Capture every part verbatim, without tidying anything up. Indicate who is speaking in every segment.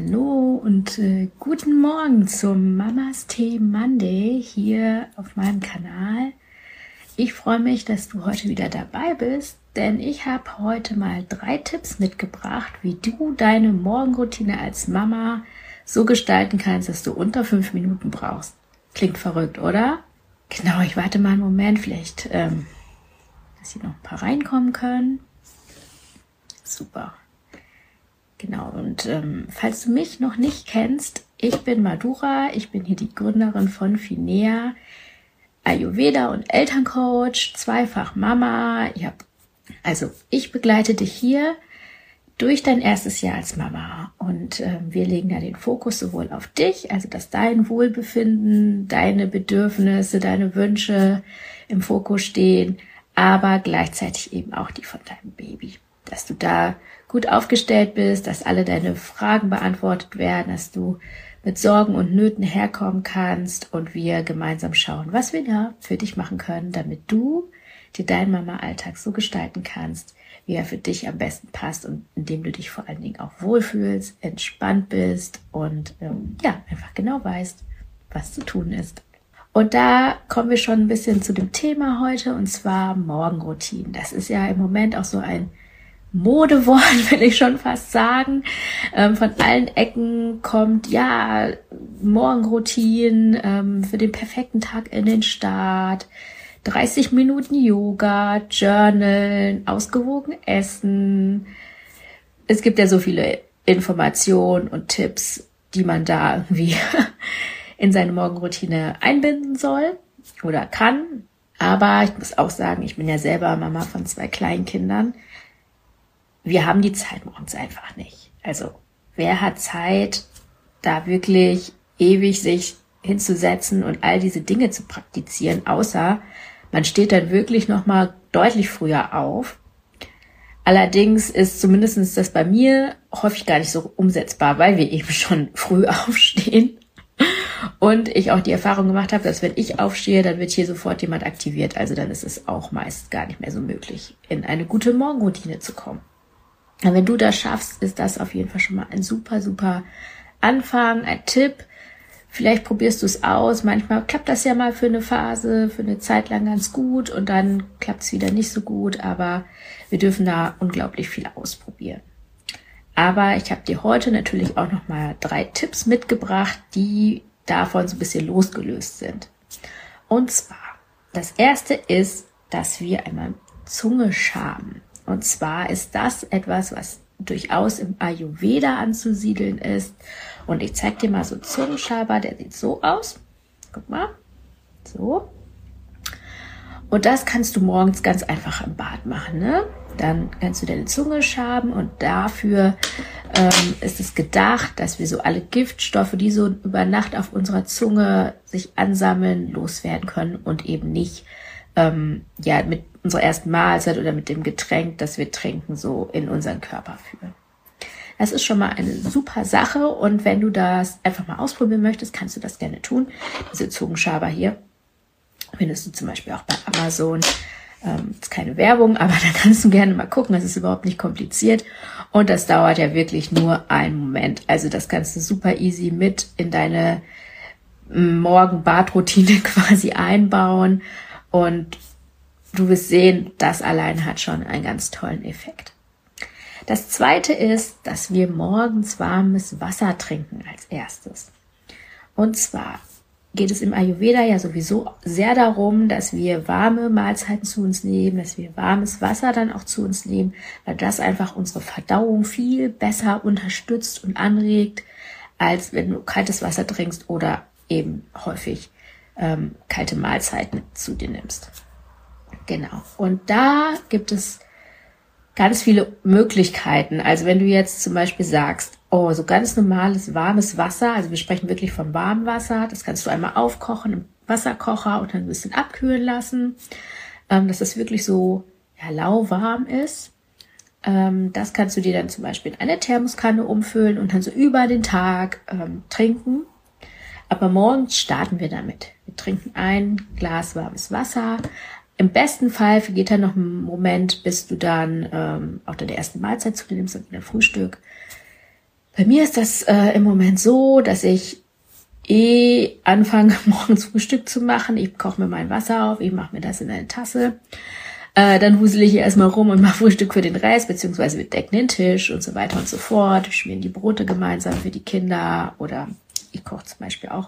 Speaker 1: Hallo und äh, guten Morgen zum Mamas Tee Monday hier auf meinem Kanal. Ich freue mich, dass du heute wieder dabei bist, denn ich habe heute mal drei Tipps mitgebracht, wie du deine Morgenroutine als Mama so gestalten kannst, dass du unter fünf Minuten brauchst. Klingt verrückt, oder? Genau, ich warte mal einen Moment, vielleicht, ähm, dass hier noch ein paar reinkommen können. Super. Genau, und ähm, falls du mich noch nicht kennst, ich bin Madhura, ich bin hier die Gründerin von Finea, Ayurveda und Elterncoach, zweifach Mama. Ich hab, also ich begleite dich hier durch dein erstes Jahr als Mama und äh, wir legen da den Fokus sowohl auf dich, also dass dein Wohlbefinden, deine Bedürfnisse, deine Wünsche im Fokus stehen, aber gleichzeitig eben auch die von deinem Baby. Dass du da gut aufgestellt bist, dass alle deine Fragen beantwortet werden, dass du mit Sorgen und Nöten herkommen kannst und wir gemeinsam schauen, was wir da für dich machen können, damit du dir deinen Mama-Alltag so gestalten kannst, wie er für dich am besten passt und indem du dich vor allen Dingen auch wohlfühlst, entspannt bist und ähm, ja, einfach genau weißt, was zu tun ist. Und da kommen wir schon ein bisschen zu dem Thema heute, und zwar Morgenroutinen. Das ist ja im Moment auch so ein Modewort, will ich schon fast sagen. Ähm, von allen Ecken kommt, ja, Morgenroutinen ähm, für den perfekten Tag in den Start, dreißig Minuten Yoga, Journalen, ausgewogen essen. Es gibt ja so viele Informationen und Tipps, die man da irgendwie in seine Morgenroutine einbinden soll oder kann. Aber ich muss auch sagen, ich bin ja selber Mama von zwei Kleinkindern. Wir haben die Zeit morgens einfach nicht. Also wer hat Zeit, da wirklich ewig sich hinzusetzen und all diese Dinge zu praktizieren, außer man steht dann wirklich nochmal deutlich früher auf. Allerdings ist zumindest das bei mir häufig gar nicht so umsetzbar, weil wir eben schon früh aufstehen. Und ich auch die Erfahrung gemacht habe, dass wenn ich aufstehe, dann wird hier sofort jemand aktiviert. Also dann ist es auch meist gar nicht mehr so möglich, in eine gute Morgenroutine zu kommen. Und wenn du das schaffst, ist das auf jeden Fall schon mal ein super, super Anfang, ein Tipp. Vielleicht probierst du es aus. Manchmal klappt das ja mal für eine Phase, für eine Zeit lang ganz gut und dann klappt es wieder nicht so gut. Aber wir dürfen da unglaublich viel ausprobieren. Aber ich habe dir heute natürlich auch noch mal drei Tipps mitgebracht, die davon so ein bisschen losgelöst sind. Und zwar, das erste ist, dass wir einmal Zunge schaben. Und zwar ist das etwas, was durchaus im Ayurveda anzusiedeln ist. Und ich zeige dir mal so einen Zungenschaber, der sieht so aus. Guck mal. So. Und das kannst du morgens ganz einfach im Bad machen, ne? Dann kannst du deine Zunge schaben und dafür ähm, ist es gedacht, dass wir so alle Giftstoffe, die so über Nacht auf unserer Zunge sich ansammeln, loswerden können und eben nicht ähm, ja mit unserer ersten Mahlzeit oder mit dem Getränk, das wir trinken, so in unseren Körper führen. Das ist schon mal eine super Sache und wenn du das einfach mal ausprobieren möchtest, kannst du das gerne tun. Diese Zungenschaber hier findest du zum Beispiel auch bei Amazon. Ähm, ist keine Werbung, aber da kannst du gerne mal gucken. Das ist überhaupt nicht kompliziert und das dauert ja wirklich nur einen Moment. Also das kannst du super easy mit in deine Morgen-Bad-Routine quasi einbauen und du wirst sehen, das allein hat schon einen ganz tollen Effekt. Das zweite ist, dass wir morgens warmes Wasser trinken als erstes. Und zwar geht es im Ayurveda ja sowieso sehr darum, dass wir warme Mahlzeiten zu uns nehmen, dass wir warmes Wasser dann auch zu uns nehmen, weil das einfach unsere Verdauung viel besser unterstützt und anregt, als wenn du kaltes Wasser trinkst oder eben häufig ähm, kalte Mahlzeiten zu dir nimmst. Genau. Und da gibt es ganz viele Möglichkeiten. Also wenn du jetzt zum Beispiel sagst, oh, so ganz normales warmes Wasser, also wir sprechen wirklich von warmem Wasser, das kannst du einmal aufkochen im Wasserkocher und dann ein bisschen abkühlen lassen, ähm, dass das wirklich so ja, lauwarm ist. Ähm, das kannst du dir dann zum Beispiel in eine Thermoskanne umfüllen und dann so über den Tag ähm, trinken. Aber morgens starten wir damit. Wir trinken ein Glas warmes Wasser. Im besten Fall vergeht dann noch ein Moment, bis du dann ähm, auch deine erste Mahlzeit zu dir nimmst und dein Frühstück. Bei mir ist das äh, im Moment so, dass ich eh anfange, morgens Frühstück zu machen. Ich koche mir mein Wasser auf, ich mache mir das in eine Tasse. Äh, dann wusel ich hier erstmal rum und mache Frühstück für den Rest, beziehungsweise wir decken den Tisch und so weiter und so fort. Wir schmieren die Brote gemeinsam für die Kinder oder ich koche zum Beispiel auch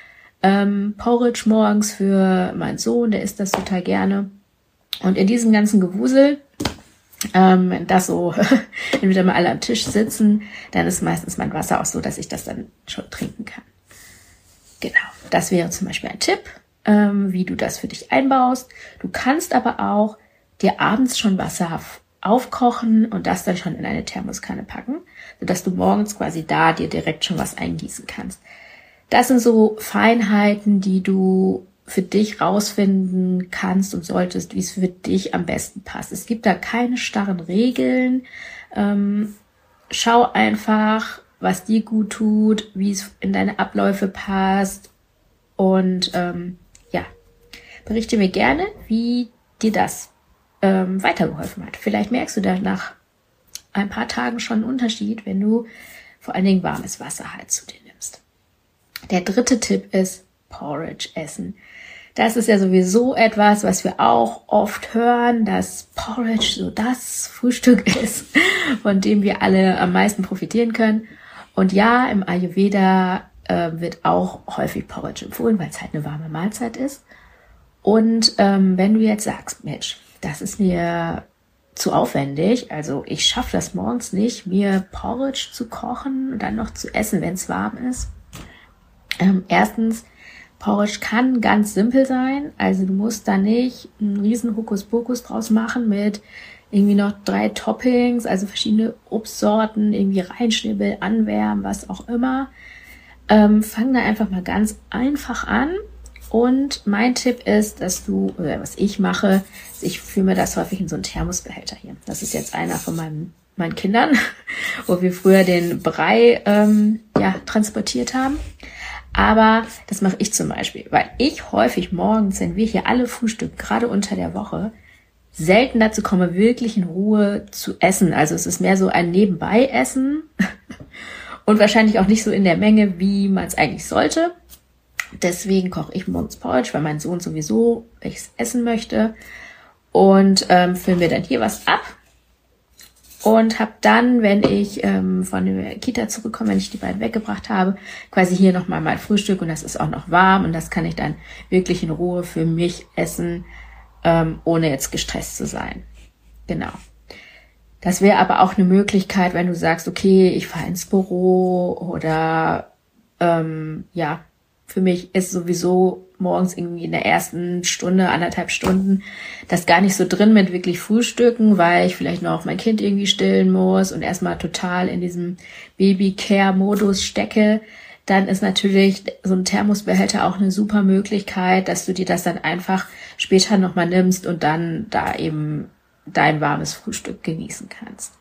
Speaker 1: ähm, Porridge morgens für meinen Sohn, der isst das total gerne. Und in diesem ganzen Gewusel, ähm, wenn das so, wenn wir dann mal alle am Tisch sitzen, dann ist meistens mein Wasser auch so, dass ich das dann schon trinken kann. Genau, das wäre zum Beispiel ein Tipp, ähm, wie du das für dich einbaust. Du kannst aber auch dir abends schon Wasser aufkochen und das dann schon in eine Thermoskanne packen, sodass du morgens quasi da dir direkt schon was eingießen kannst. Das sind so Feinheiten, die du für dich rausfinden kannst und solltest, wie es für dich am besten passt. Es gibt da keine starren Regeln. Ähm, schau einfach, was dir gut tut, wie es in deine Abläufe passt und ähm, ja, berichte mir gerne, wie dir das ähm, weitergeholfen hat. Vielleicht merkst du da nach ein paar Tagen schon einen Unterschied, wenn du vor allen Dingen warmes Wasser halt zu dir nimmst. Der dritte Tipp ist Porridge essen. Das ist ja sowieso etwas, was wir auch oft hören, dass Porridge so das Frühstück ist, von dem wir alle am meisten profitieren können. Und ja, im Ayurveda äh, wird auch häufig Porridge empfohlen, weil es halt eine warme Mahlzeit ist. Und ähm, wenn du jetzt sagst, Mensch, das ist mir zu aufwendig, also ich schaffe das morgens nicht, mir Porridge zu kochen und dann noch zu essen, wenn es warm ist. Ähm, erstens, Porridge kann ganz simpel sein, also du musst da nicht einen riesen Hokuspokus draus machen mit irgendwie noch drei Toppings, also verschiedene Obstsorten, irgendwie reinschnibbeln, anwärmen, was auch immer. Ähm, fang da einfach mal ganz einfach an. Und mein Tipp ist, dass du, oder was ich mache, ich führe mir das häufig in so einen Thermosbehälter hier. Das ist jetzt einer von meinen, meinen Kindern, wo wir früher den Brei ähm, ja, transportiert haben. Aber das mache ich zum Beispiel, weil ich häufig morgens, wenn wir hier alle frühstücken, gerade unter der Woche, selten dazu komme, wirklich in Ruhe zu essen. Also es ist mehr so ein Nebenbei-Essen und wahrscheinlich auch nicht so in der Menge, wie man es eigentlich sollte. Deswegen koche ich morgens Porridge, weil mein Sohn sowieso welches essen möchte und ähm, fülle mir dann hier was ab und habe dann, wenn ich ähm, von der Kita zurückkomme, wenn ich die beiden weggebracht habe, quasi hier nochmal mein Frühstück und das ist auch noch warm und das kann ich dann wirklich in Ruhe für mich essen, ähm, ohne jetzt gestresst zu sein. Genau. Das wäre aber auch eine Möglichkeit, wenn du sagst, okay, ich fahre ins Büro oder ähm, ja, für mich ist sowieso morgens irgendwie in der ersten Stunde, anderthalb Stunden, das gar nicht so drin mit wirklich Frühstücken, weil ich vielleicht noch mein Kind irgendwie stillen muss und erstmal total in diesem Baby-Care-Modus stecke. Dann ist natürlich so ein Thermosbehälter auch eine super Möglichkeit, dass du dir das dann einfach später nochmal nimmst und dann da eben dein warmes Frühstück genießen kannst.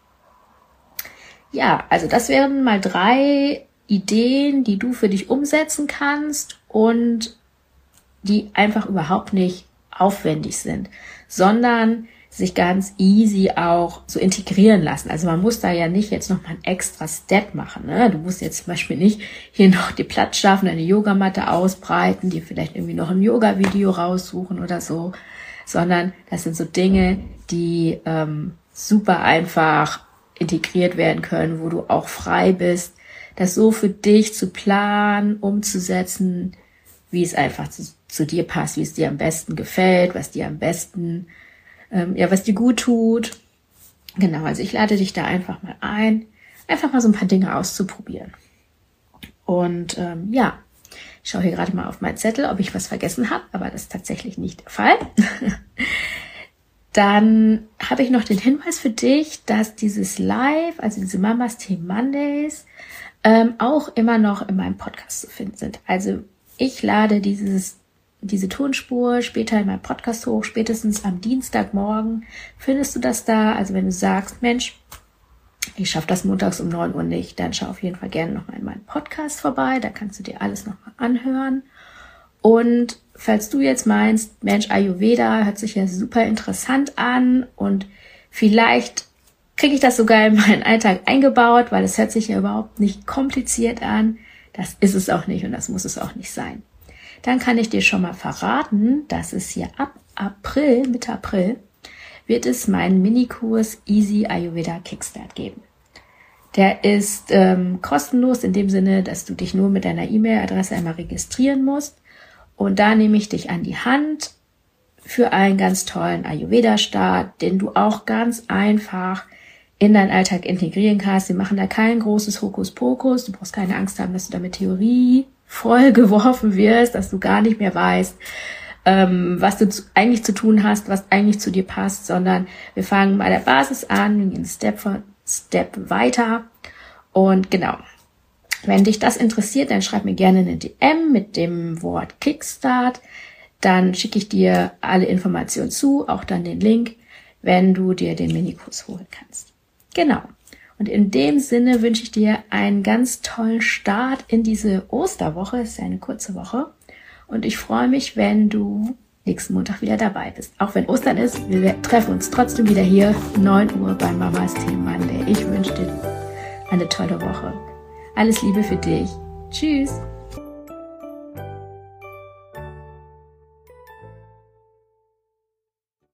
Speaker 1: Ja, also das wären mal drei Ideen, die du für dich umsetzen kannst und die einfach überhaupt nicht aufwendig sind, sondern sich ganz easy auch so integrieren lassen. Also man muss da ja nicht jetzt noch mal ein extra Step machen. Ne? Du musst jetzt zum Beispiel nicht hier noch die Platz schaffen, eine Yogamatte ausbreiten, dir vielleicht irgendwie noch ein Yoga-Video raussuchen oder so, sondern das sind so Dinge, die ähm, super einfach integriert werden können, wo du auch frei bist, das so für dich zu planen, umzusetzen, wie es einfach zu, zu dir passt, wie es dir am besten gefällt, was dir am besten, ähm, ja, was dir gut tut. Genau, also ich lade dich da einfach mal ein, einfach mal so ein paar Dinge auszuprobieren. Und ähm, ja, ich schaue hier gerade mal auf meinen Zettel, ob ich was vergessen habe, aber das ist tatsächlich nicht der Fall. Dann habe ich noch den Hinweis für dich, dass dieses Live, also diese Mamas Tee Mondays, ähm, auch immer noch in meinem Podcast zu finden sind. Also ich lade dieses, diese Tonspur später in meinem Podcast hoch, spätestens am Dienstagmorgen findest du das da. Also wenn du sagst, Mensch, ich schaffe das montags um neun Uhr nicht, dann schau auf jeden Fall gerne nochmal in meinem Podcast vorbei. Da kannst du dir alles nochmal anhören. Und falls du jetzt meinst, Mensch, Ayurveda hört sich ja super interessant an und vielleicht kriege ich das sogar in meinen Alltag eingebaut, weil es hört sich ja überhaupt nicht kompliziert an. Das ist es auch nicht und das muss es auch nicht sein. Dann kann ich dir schon mal verraten, dass es hier ab April, Mitte April, wird es meinen Minikurs Easy Ayurveda Kickstart geben. Der ist ähm, kostenlos in dem Sinne, dass du dich nur mit deiner E-Mail-Adresse einmal registrieren musst. Und da nehme ich dich an die Hand für einen ganz tollen Ayurveda-Start, den du auch ganz einfach in deinen Alltag integrieren kannst. Wir machen da kein großes Hokuspokus. Du brauchst keine Angst haben, dass du damit Theorie voll geworfen wirst, dass du gar nicht mehr weißt, ähm, was du zu, eigentlich zu tun hast, was eigentlich zu dir passt, sondern wir fangen bei der Basis an, wir gehen Step für Step weiter. Und genau, wenn dich das interessiert, dann schreib mir gerne eine D M mit dem Wort Kickstart. Dann schicke ich dir alle Informationen zu, auch dann den Link, wenn du dir den Minikurs holen kannst. Genau. Und in dem Sinne wünsche ich dir einen ganz tollen Start in diese Osterwoche. Es ist ja eine kurze Woche. Und ich freue mich, wenn du nächsten Montag wieder dabei bist. Auch wenn Ostern ist, wir treffen uns trotzdem wieder hier, neun Uhr bei Mamas Themen Monday. Ich wünsche dir eine tolle Woche. Alles Liebe für dich. Tschüss.